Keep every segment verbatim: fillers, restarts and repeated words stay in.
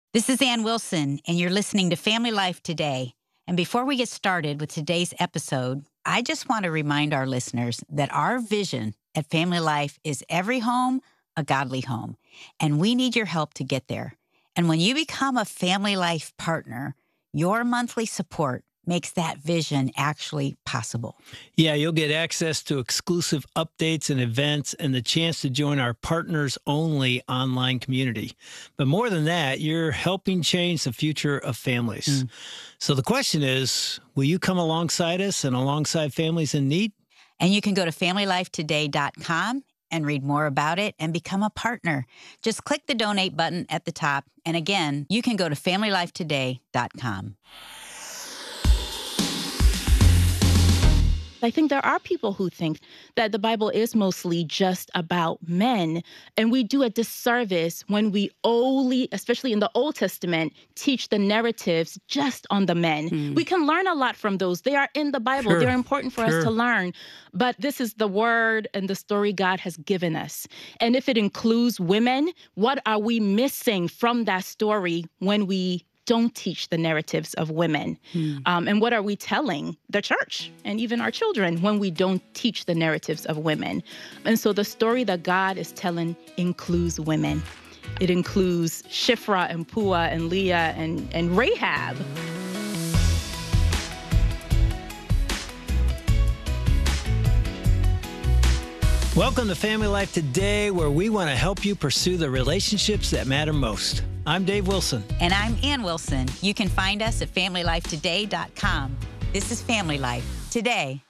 This is Ann Wilson, and you're listening to Family Life Today. And before we get started with today's episode, I just want to remind our listeners that our vision at Family Life is every home, a godly home. And we need your help to get there. And when you become a Family Life partner, your monthly support makes that vision actually possible. Yeah, you'll get access to exclusive updates and events and the chance to join our partners-only online community. But more than that, you're helping change the future of families. Mm. So the question is, will you come alongside us and alongside families in need? And you can go to family life today dot com and read more about it and become a partner. Just click the donate button at the top. And again, you can go to family life today dot com. I think there are people who think that the Bible is mostly just about men, and we do a disservice when we only, especially in the Old Testament, teach the narratives just on the men. Mm. We can learn a lot from those. They are in the Bible. Sure. They're important for sure. us to learn. But this is the word and the story God has given us. And if it includes women, what are we missing from that story when we don't teach the narratives of women? Hmm. Um, and what are we telling the church and even our children when we don't teach the narratives of women? And so the story that God is telling includes women. It includes Shiphrah and Puah and Leah and, and Rahab. Welcome to Family Life Today, where we want to help you pursue the relationships that matter most. I'm Dave Wilson. And I'm Ann Wilson. You can find us at family life today dot com. This is Family Life Today.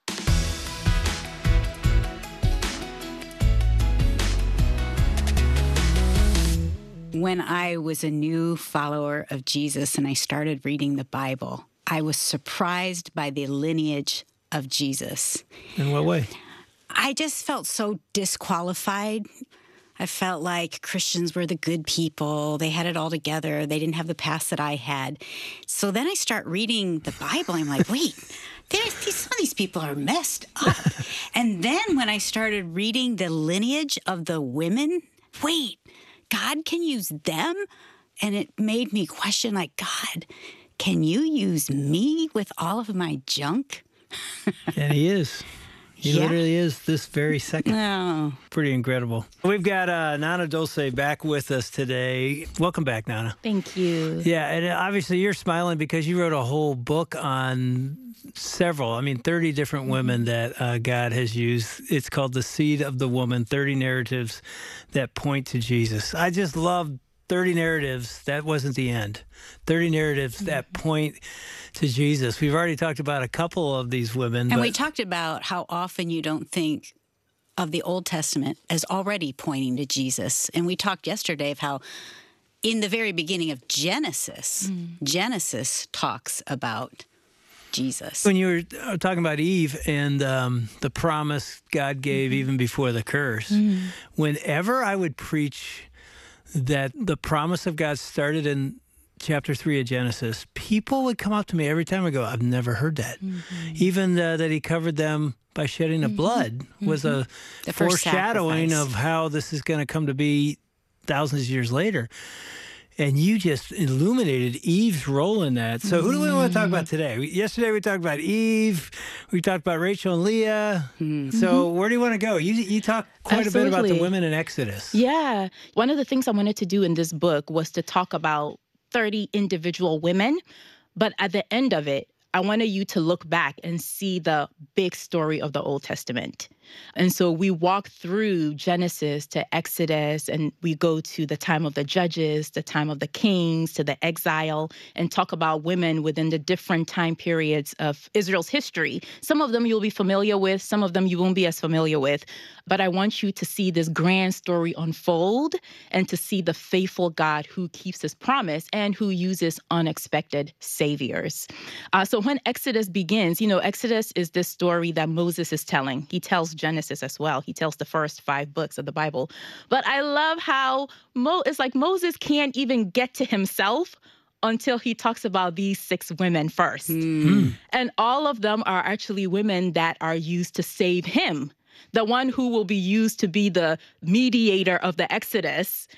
When I was a new follower of Jesus and I started reading the Bible, I was surprised by the lineage of Jesus. In what way? I just felt so disqualified. I felt like Christians were the good people. They had it all together. They didn't have the past that I had. So then I start reading the Bible. I'm like, wait, these, some of these people are messed up. And then when I started reading the lineage of the women, wait, God can use them? And it made me question, like, God, can you use me with all of my junk? And he is. He yeah. literally is this very second. Oh. Pretty incredible. We've got uh, Nana Dulce back with us today. Welcome back, Nana. Thank you. Yeah, and obviously you're smiling because you wrote a whole book on several, I mean, thirty different mm-hmm. women that uh, God has used. It's called The Seed of the Woman, thirty narratives that point to Jesus. I just love thirty narratives. That wasn't the end. thirty narratives mm-hmm. that point to Jesus. We've already talked about a couple of these women. And but... we talked about how often you don't think of the Old Testament as already pointing to Jesus. And we talked yesterday of how in the very beginning of Genesis, mm. Genesis talks about Jesus. When you were talking about Eve and um, the promise God gave mm-hmm. even before the curse, mm. whenever I would preach that the promise of God started in chapter three of Genesis, people would come up to me every time and go, I've never heard that. Mm-hmm. Even uh, that he covered them by shedding of mm-hmm. blood was mm-hmm. a the foreshadowing of how this is going to come to be thousands of years later. And you just illuminated Eve's role in that. So who do we want to talk about today? We, yesterday we talked about Eve. We talked about Rachel and Leah. Mm-hmm. So where do you want to go? You you talked quite Absolutely. a bit about the women in Exodus. Yeah. One of the things I wanted to do in this book was to talk about thirty individual women. But at the end of it, I wanted you to look back and see the big story of the Old Testament. And so we walk through Genesis to Exodus, and we go to the time of the judges, the time of the kings, to the exile, and talk about women within the different time periods of Israel's history. Some of them you'll be familiar with, some of them you won't be as familiar with. But I want you to see this grand story unfold and to see the faithful God who keeps his promise and who uses unexpected saviors. Uh, so when Exodus begins, you know, Exodus is this story that Moses is telling. He tells Genesis as well. He tells the first five books of the Bible. But I love how Mo- it's like Moses can't even get to himself until he talks about these six women first. Mm. And all of them are actually women that are used to save him. The one who will be used to be the mediator of the Exodus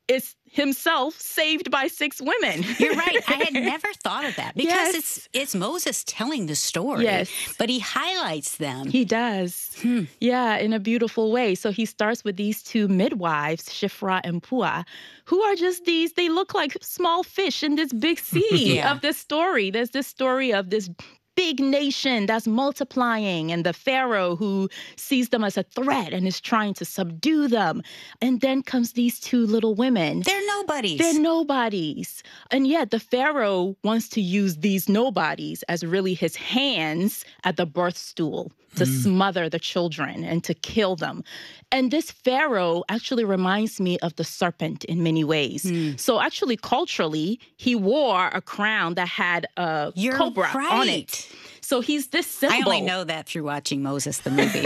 is himself saved by six women. You're right. I had never thought of that because Yes. it's it's Moses telling the story. Yes. But he highlights them. He does. Hmm. Yeah, in a beautiful way. So he starts with these two midwives, Shifra and Pua, who are just these, they look like small fish in this big sea Yeah. of this story. There's this story of this big nation that's multiplying, and the Pharaoh who sees them as a threat and is trying to subdue them. And then comes these two little women. They're nobodies. They're nobodies. And yet the Pharaoh wants to use these nobodies as really his hands at the birth stool to smother the children and to kill them. And this Pharaoh actually reminds me of the serpent in many ways. So actually, culturally, he wore a crown that had a You're cobra right. on it. So he's this symbol. I only know that through watching Moses the movie.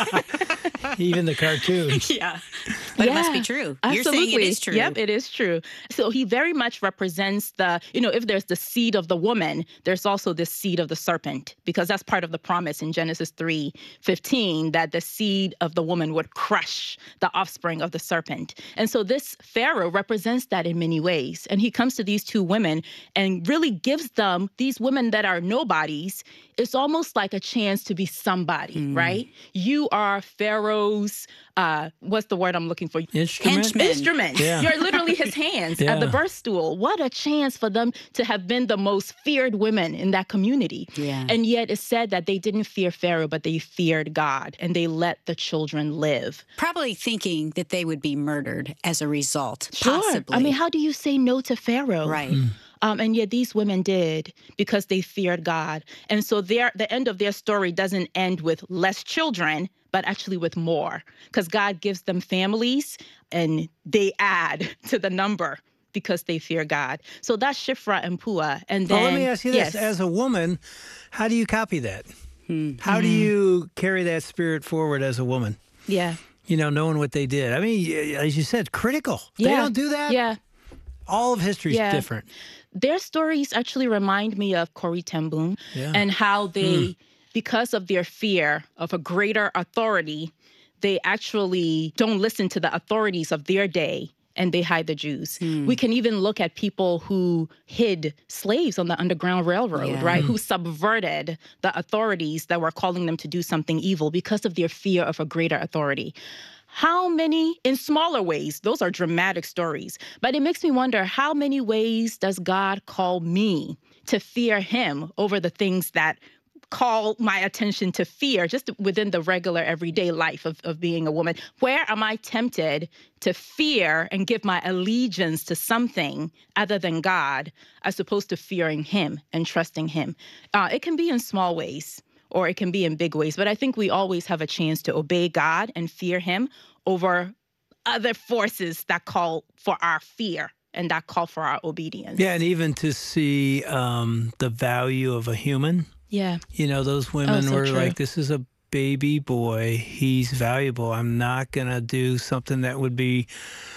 Even the cartoon. Yeah. But it must be Yeah, true. Absolutely. You're saying it is true. Yep, it is true. So he very much represents the, you know, if there's the seed of the woman, there's also the seed of the serpent, because that's part of the promise in Genesis three fifteen that the seed of the woman would crush the offspring of the serpent. And so this Pharaoh represents that in many ways. And he comes to these two women and really gives them, these women that are nobodies, it's almost like a chance to be somebody, right? You are Pharaoh's, uh, what's the word I'm looking for? Instrument. Henchman. Instrument. Yeah. You're literally his hands at the Yeah. birth stool. What a chance for them to have been the most feared women in that community. Yeah. And yet it said that they didn't fear Pharaoh, but they feared God, and they let the children live. Probably thinking that they would be murdered as a result. Sure. Possibly. I mean, how do you say no to Pharaoh? Right. Um, and yet these women did because they feared God. And so their the end of their story doesn't end with less children, but actually with more, because God gives them families and they add to the number because they fear God. So that's Shifra and Pua. And then, Well, let me ask you this. yes. As a woman, how do you copy that? How do you carry that spirit forward as a woman? yeah. You know, knowing what they did. I mean, as you said, critical. They Yeah. don't do that. Yeah. All of history's Yeah. different. Their stories actually remind me of Corrie ten Boom Yeah. and how they, because of their fear of a greater authority, they actually don't listen to the authorities of their day and they hide the Jews. We can even look at people who hid slaves on the Underground Railroad, Yeah. right? Who subverted the authorities that were calling them to do something evil because of their fear of a greater authority. How many, in smaller ways, those are dramatic stories, but it makes me wonder, how many ways does God call me to fear him over the things that call my attention to fear just within the regular everyday life of, of being a woman? Where am I tempted to fear and give my allegiance to something other than God as opposed to fearing him and trusting him? Uh, it can be in small ways, or it can be in big ways. But I think we always have a chance to obey God and fear him over other forces that call for our fear and that call for our obedience. Yeah, and even to see um, the value of a human. Yeah. You know, those women so were true. like, this is a baby boy. He's valuable. I'm not going to do something that would be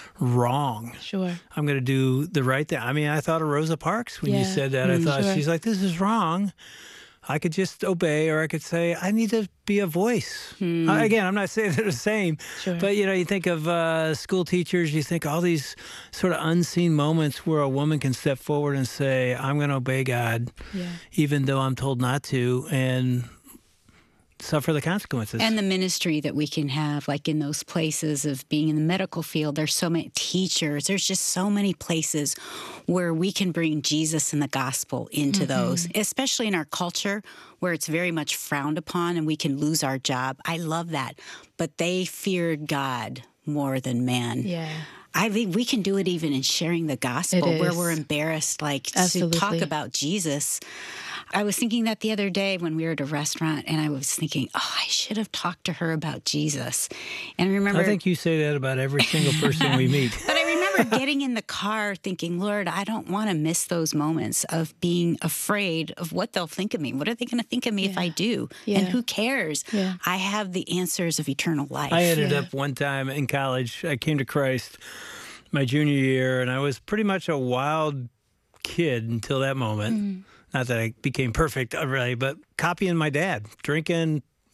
wrong. Sure. I'm going to do the right thing. I mean, I thought of Rosa Parks when you Yeah. said that. I Mm, thought, sure. she's like, this is wrong. I could just obey, or I could say, I need to be a voice. Uh, again, I'm not saying they're the same, Sure. but, you know, you think of uh, school teachers, you think all these sort of unseen moments where a woman can step forward and say, I'm going to obey God, Yeah. even though I'm told not to, and suffer the consequences. And the ministry that we can have, like in those places of being in the medical field, there's so many teachers, there's just so many places where we can bring Jesus and the gospel into those, especially in our culture where it's very much frowned upon and we can lose our job. I love that. But they feared God more than man. Yeah. I think we can do it even in sharing the gospel It where is. we're embarrassed, like to Absolutely. talk about Jesus. I was thinking that the other day when we were at a restaurant, and I was thinking, oh, I should have talked to her about Jesus. And I remember, I think you say that about every single person we meet. but I remember getting in the car thinking, Lord, I don't want to miss those moments of being afraid of what they'll think of me. What are they going to think of me if I do? Yeah. And who cares? Yeah. I have the answers of eternal life. I ended Yeah. up one time in college. I came to Christ my junior year, and I was pretty much a wild kid until that moment. Not that I became perfect, uh, really, but copying my dad, drinking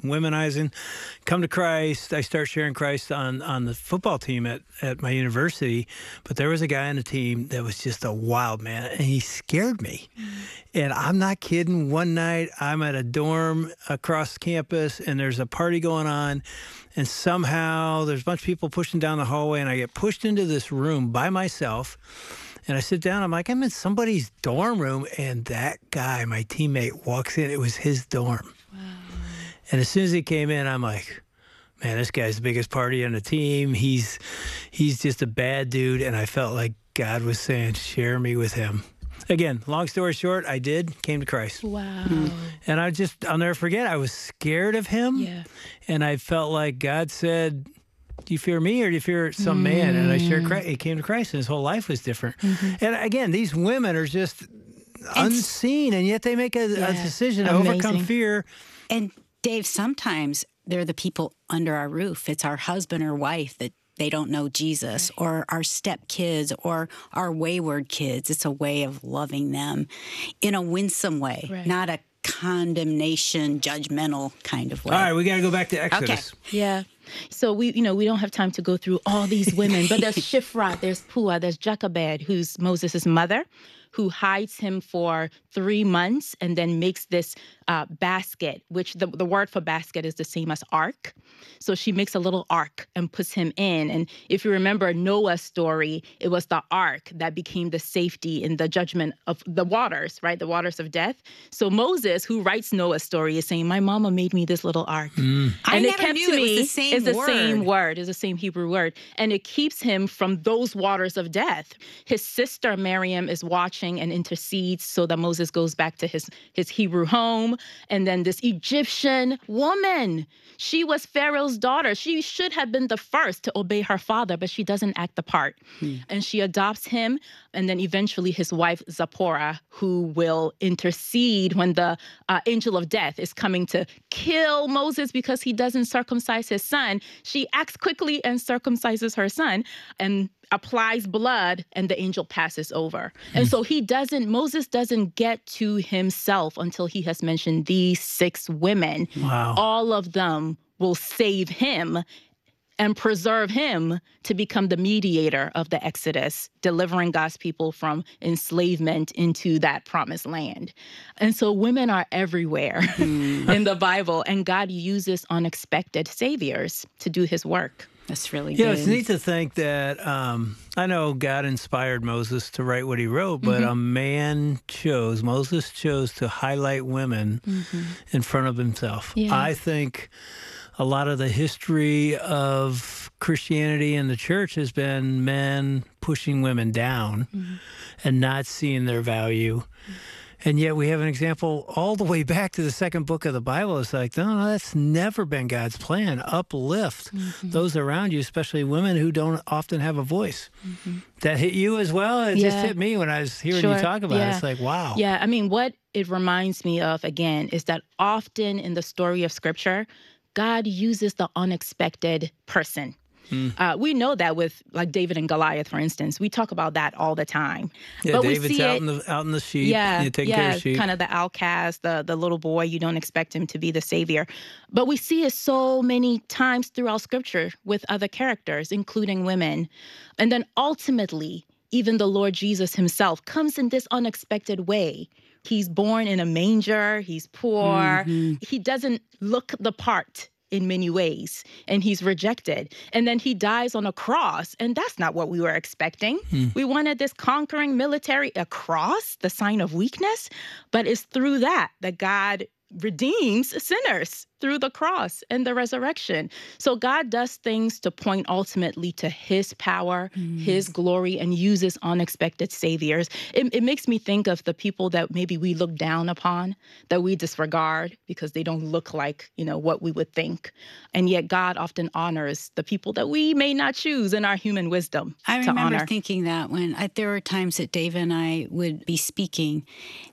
womenizing, come to Christ. I start sharing Christ on, on the football team at, at my university. But there was a guy on the team that was just a wild man, and he scared me. Mm. And I'm not kidding. One night, I'm at a dorm across campus, and there's a party going on. And somehow there's a bunch of people pushing down the hallway, and I get pushed into this room by myself. And I sit down. I'm like, I'm in somebody's dorm room. And that guy, my teammate, walks in. It was his dorm. Wow. And as soon as he came in, I'm like, man, this guy's the biggest party on the team. He's he's just a bad dude. And I felt like God was saying, share me with him. Again, long story short, I did, came to Christ. Wow. Mm-hmm. And I just, I'll never forget, I was scared of him. Yeah. And I felt like God said, do you fear me or do you fear some mm. man? And I shared Christ. He came to Christ and his whole life was different. Mm-hmm. And again, these women are just and unseen, and yet they make a, yeah, a decision to amazing. overcome fear. And Dave, sometimes they're the people under our roof. It's our husband or wife that they don't know Jesus, right. or our stepkids or our wayward kids. It's a way of loving them in a winsome way, right. not a condemnation, judgmental kind of way. All right, we got to go back to Exodus. Okay. Yeah. So we, you know, we don't have time to go through all these women, but there's Shiphrah, there's Puah, there's Jochebed, who's Moses' mother, who hides him for three months and then makes this uh, basket, which the, the word for basket is the same as ark. So she makes a little ark and puts him in. And if you remember Noah's story, it was the ark that became the safety in the judgment of the waters, right? The waters of death. So Moses, who writes Noah's story, is saying, my mama made me this little ark. Mm. And I it never kept knew to me, it was the same it's the word. same word, it's the same Hebrew word. And it keeps him from those waters of death. His sister Miriam is watching and intercedes so that Moses goes back to his, his Hebrew home. And then this Egyptian woman, she was Pharaoh's daughter. She should have been the first to obey her father, but she doesn't act the part. Hmm. And she adopts him. And then eventually his wife, Zipporah, who will intercede when the uh, angel of death is coming to kill Moses because he doesn't circumcise his son. She acts quickly and circumcises her son and applies blood, and the angel passes over. Hmm. And so he doesn't, Moses doesn't get to himself until he has mentioned these six women. Wow. All of them will save him and preserve him to become the mediator of the Exodus, delivering God's people from enslavement into that promised land. And so women are everywhere mm. in the Bible, and God uses unexpected saviors to do his work. That's really yeah, good. It's neat to think that, um, I know God inspired Moses to write what he wrote, but mm-hmm. a man chose, Moses chose to highlight women mm-hmm. in front of himself. Yeah. I think a lot of the history of Christianity and the church has been men pushing women down mm-hmm. and not seeing their value. Mm-hmm. And yet we have an example all the way back to the second book of the Bible. It's like, no, no, that's never been God's plan. Uplift mm-hmm. those around you, especially women who don't often have a voice. Mm-hmm. That hit you as well? It yeah. just hit me when I was hearing sure. you talk about yeah. it. It's like, wow. Yeah, I mean, what it reminds me of, again, is that often in the story of Scripture, God uses the unexpected person. Mm. Uh, we know that with like David and Goliath, for instance. We talk about that all the time. Yeah, but David's we see out it, in the out in the sheep. Yeah, You're taking yeah, care of sheep. Kind of the outcast, the the little boy. You don't expect him to be the savior, but we see it so many times throughout Scripture with other characters, including women, and then ultimately, even the Lord Jesus himself comes in this unexpected way. He's born in a manger. He's poor. Mm-hmm. He doesn't look the part in many ways, and he's rejected. And then he dies on a cross, and that's not what we were expecting. Hmm. We wanted this conquering military, a cross, the sign of weakness, but it's through that that God redeems sinners through the cross and the resurrection. So God does things to point ultimately to his power, mm. his glory, and uses unexpected saviors. It, it makes me think of the people that maybe we look down upon, that we disregard because they don't look like, you know, what we would think. And yet God often honors the people that we may not choose in our human wisdom I to remember honor. thinking that when I, there were times that Dave and I would be speaking,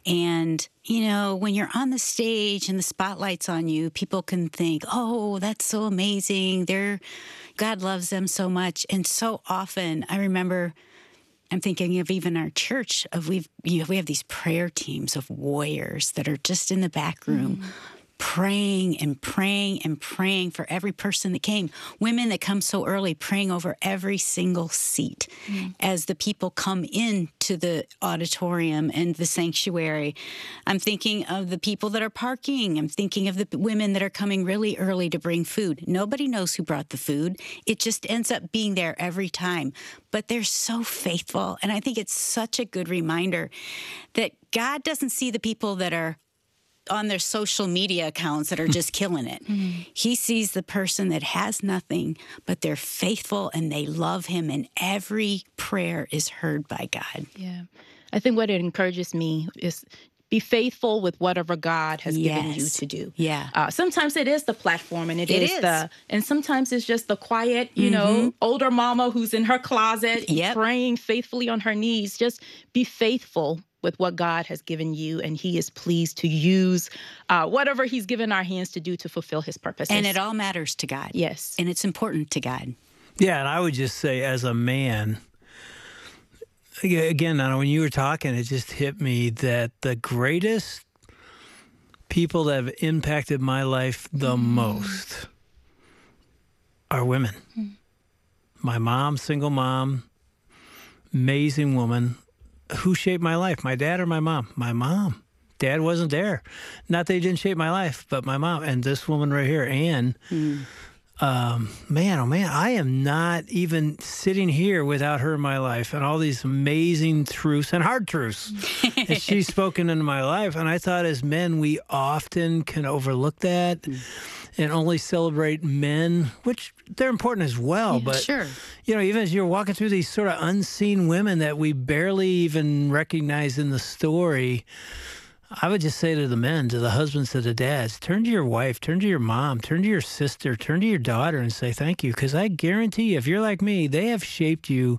and you know, when you're on the stage and the spotlight's on you, people can think, oh, that's so amazing. They're, God loves them so much. And so often I remember, I'm thinking of even our church, of we've, you know, we have these prayer teams of warriors that are just in the back room, mm. praying and praying and praying for every person that came. Women that come so early, praying over every single seat mm. as the people come into the auditorium and the sanctuary. I'm thinking of the people that are parking. I'm thinking of the women that are coming really early to bring food. Nobody knows who brought the food. It just ends up being there every time. But they're so faithful. And I think it's such a good reminder that God doesn't see the people that are on their social media accounts that are just killing it. Mm-hmm. He sees the person that has nothing, but they're faithful and they love him, and every prayer is heard by God. Yeah. I think what it encourages me is be faithful with whatever God has yes. given you to do. Yeah. Uh, sometimes it is the platform, and it, it is, is the, and sometimes it's just the quiet, you mm-hmm. know, older mama who's in her closet yep. praying faithfully on her knees. Just be faithful with what God has given you, and he is pleased to use uh, whatever he's given our hands to do to fulfill his purposes. And it all matters to God. Yes. And it's important to God. Yeah, and I would just say as a man, again, Nana, when you were talking, it just hit me that the greatest people that have impacted my life the mm. most are women. Mm. My mom, single mom, amazing woman. Who shaped my life, my dad or my mom? My mom. Dad wasn't there. Not that he didn't shape my life, but my mom. And this woman right here, Ann, mm. um, man, oh man, I am not even sitting here without her in my life and all these amazing truths and hard truths that she's spoken into my life. And I thought as men, we often can overlook that. Mm. And only celebrate men, which they're important as well. Yeah, but, sure. you know, even as you're walking through these sort of unseen women that we barely even recognize in the story, I would just say to the men, to the husbands, to the dads, turn to your wife, turn to your mom, turn to your sister, turn to your daughter and say thank you. Because I guarantee you, if you're like me, they have shaped you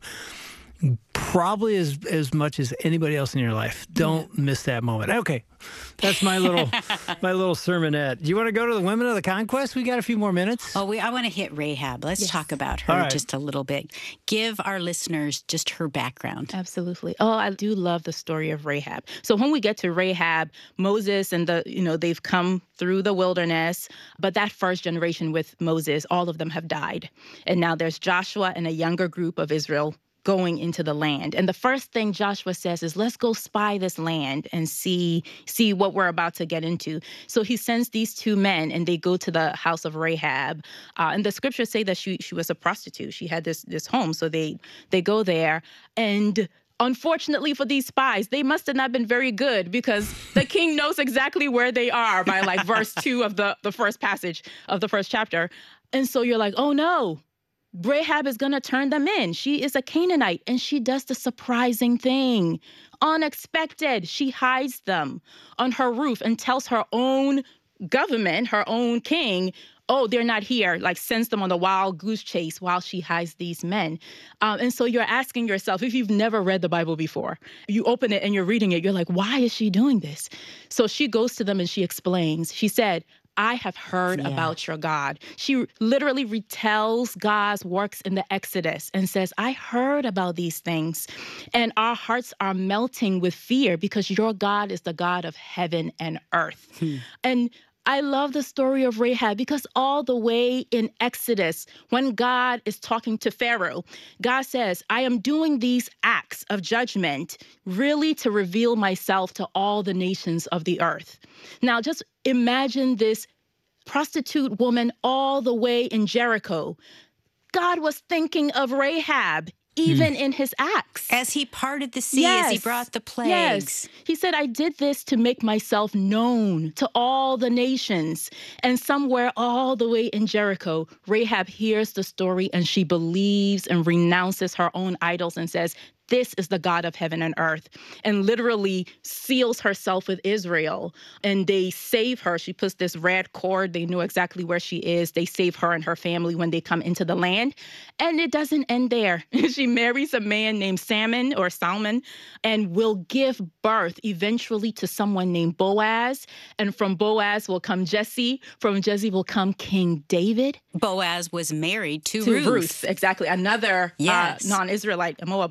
probably as as much as anybody else in your life. Don't yeah. miss that moment. Okay, that's my little my little sermonette. Do you want to go to the women of the conquest? We got a few more minutes. Oh, we I want to hit Rahab. Let's yes. talk about her right. just a little bit. Give our listeners just her background. Absolutely. Oh, I do love the story of Rahab. So when we get to Rahab, Moses and the you know they've come through the wilderness, but that first generation with Moses, all of them have died, and now there's Joshua and a younger group of Israel going into the land. And the first thing Joshua says is, let's go spy this land and see see what we're about to get into. So he sends these two men, and they go to the house of Rahab. Uh, and the scriptures say that she she was a prostitute. She had this this home. So they they go there. And unfortunately for these spies, they must have not been very good, because the king knows exactly where they are by like verse two of the, the first passage of the first chapter. And so you're like, oh no. Rahab is going to turn them in. She is a Canaanite, and she does the surprising thing. Unexpected. She hides them on her roof and tells her own government, her own king, oh, they're not here, like sends them on a wild goose chase while she hides these men. Um, and so you're asking yourself, if you've never read the Bible before, you open it and you're reading it, you're like, why is she doing this? So she goes to them and she explains. She said, I have heard yeah. about your God. She literally retells God's works in the Exodus and says, I heard about these things, and our hearts are melting with fear because your God is the God of heaven and earth. Hmm. And I love the story of Rahab because all the way in Exodus, when God is talking to Pharaoh, God says, I am doing these acts of judgment really to reveal myself to all the nations of the earth. Now, just imagine this prostitute woman all the way in Jericho. God was thinking of Rahab even hmm. in his acts. As he parted the sea, yes. as he brought the plagues. Yes. He said, I did this to make myself known to all the nations. And somewhere all the way in Jericho, Rahab hears the story and she believes and renounces her own idols and says, this is the God of heaven and earth, and literally seals herself with Israel. And they save her. She puts this red cord. They know exactly where she is. They save her and her family when they come into the land. And it doesn't end there. She marries a man named Salmon or Salmon and will give birth eventually to someone named Boaz. And from Boaz will come Jesse. From Jesse will come King David. Boaz was married to, to Ruth. Ruth. Exactly. Another yes. uh, non-Israelite, a Moabite.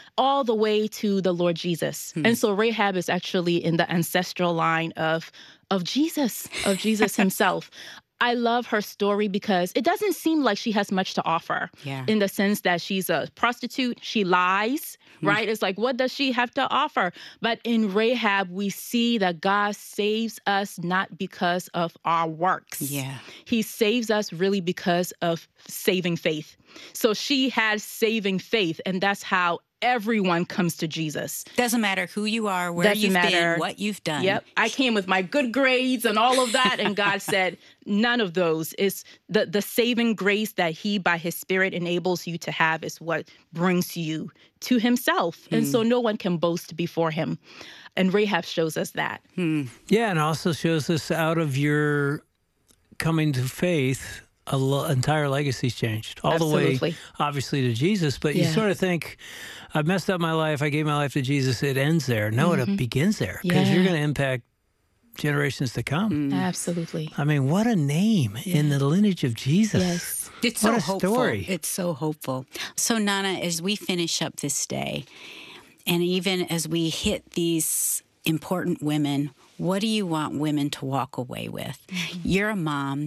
all the way to the Lord Jesus. Hmm. And so Rahab is actually in the ancestral line of, of Jesus, of Jesus himself. I love her story because it doesn't seem like she has much to offer yeah. in the sense that she's a prostitute. She lies, mm. right? It's like, what does she have to offer? But in Rahab, we see that God saves us not because of our works. Yeah. He saves us really because of saving faith. So she has saving faith, and that's how everyone comes to Jesus. Doesn't matter who you are, where Doesn't you've matter. been, what you've done. Yep. I came with my good grades and all of that, and God said, none of those. Is the, the saving grace that he, by his Spirit, enables you to have is what brings you to himself. Hmm. And so no one can boast before him. And Rahab shows us that. Hmm. Yeah, and also shows us out of your coming to faith, an lo- entire legacy's changed. All Absolutely. the way, obviously, to Jesus. But Yeah. you sort of think, I've messed up my life, I gave my life to Jesus, it ends there. No, mm-hmm. it begins there. Because Yeah. you're going to impact generations to come. Mm. Absolutely. I mean, what a name yeah. in the lineage of Jesus. Yes. It's what so a hopeful. Story. It's so hopeful. So, Nana, as we finish up this day, and even as we hit these important women, what do you want women to walk away with? Mm-hmm. You're a mom.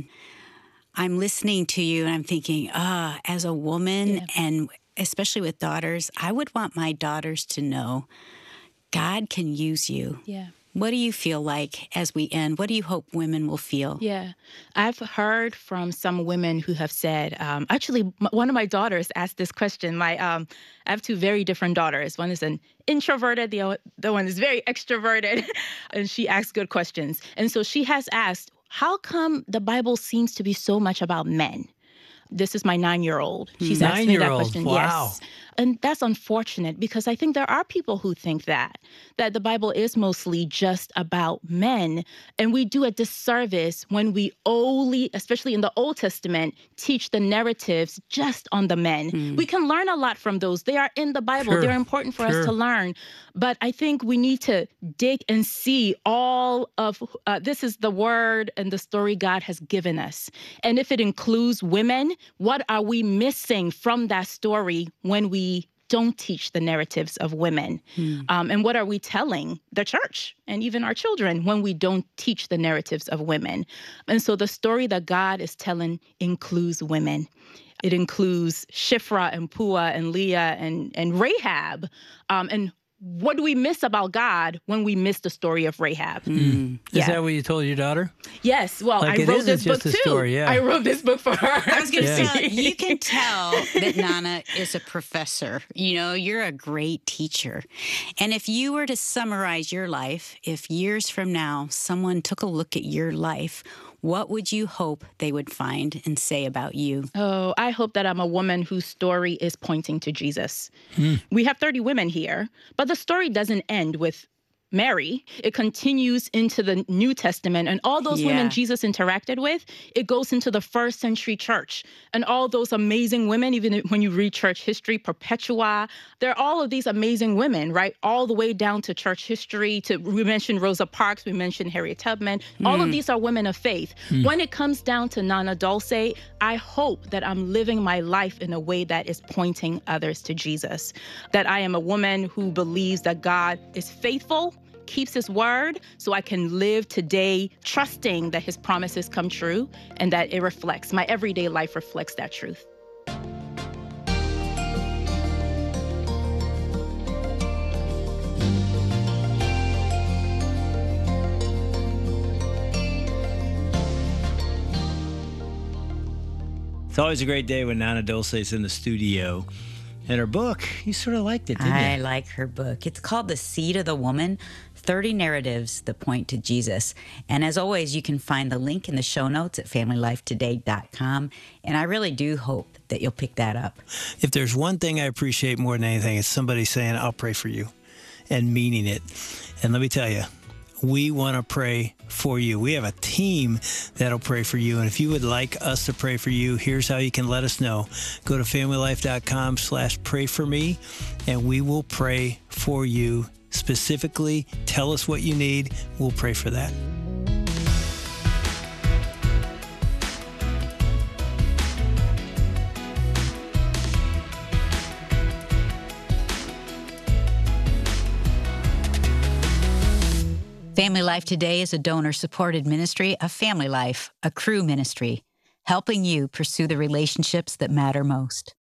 I'm listening to you and I'm thinking, ah, as a woman, yeah. and especially with daughters, I would want my daughters to know God can use you. Yeah. What do you feel like as we end? What do you hope women will feel? Yeah. I've heard from some women who have said, um, actually, m- one of my daughters asked this question. My, um, I have two very different daughters. One is an introverted, the other one is very extroverted, and she asks good questions. And so she has asked, how come the Bible seems to be so much about men? This is my nine-year-old. She's asked me that question. Wow. Yes. And that's unfortunate because I think there are people who think that, that the Bible is mostly just about men. And we do a disservice when we only, especially in the Old Testament, teach the narratives just on the men. Mm. We can learn a lot from those. They are in the Bible. Sure. They're important for sure. us to learn. But I think we need to dig and see all of, uh, this is the word and the story God has given us. And if it includes women, what are we missing from that story when we don't teach the narratives of women? Hmm. Um, and what are we telling the church and even our children when we don't teach the narratives of women? And so the story that God is telling includes women. It includes Shiphrah and Puah and Leah and, and Rahab. Um, and what do we miss about God when we miss the story of Rahab? Mm. Yeah. Is that what you told your daughter? Yes. Well, like I wrote this book too. Story, yeah. I wrote this book for her. I was going to yeah. say, you can tell that Nana is a professor. You know, you're a great teacher. And if you were to summarize your life, if years from now someone took a look at your life, what would you hope they would find and say about you? Oh, I hope that I'm a woman whose story is pointing to Jesus. Hmm. We have thirty women here, but the story doesn't end with Mary. It continues into the New Testament, and all those yeah. women Jesus interacted with, it goes into the first century church. And all those amazing women, even when you read church history, Perpetua, there are all of these amazing women, right? All the way down to church history, to, we mentioned Rosa Parks, we mentioned Harriet Tubman. Mm. All of these are women of faith. Mm. When it comes down to Nana Dulce, I hope that I'm living my life in a way that is pointing others to Jesus. That I am a woman who believes that God is faithful, keeps his word, so I can live today trusting that his promises come true and that it reflects, my everyday life reflects that truth. It's always a great day when Nana Dulce is in the studio. And her book, you sort of liked it, didn't I you? like her book. It's called The Seed of the Woman, thirty Narratives That Point to Jesus. And as always, you can find the link in the show notes at family life today dot com. And I really do hope that you'll pick that up. If there's one thing I appreciate more than anything, it's somebody saying, I'll pray for you, and meaning it. And let me tell you, we want to pray for you. We have a team that'll pray for you. And if you would like us to pray for you, here's how you can let us know. Go to family life dot com slash pray for me, and we will pray for you specifically. Tell us what you need. We'll pray for that. Family Life Today is a donor-supported ministry of Family Life, a Cru ministry, helping you pursue the relationships that matter most.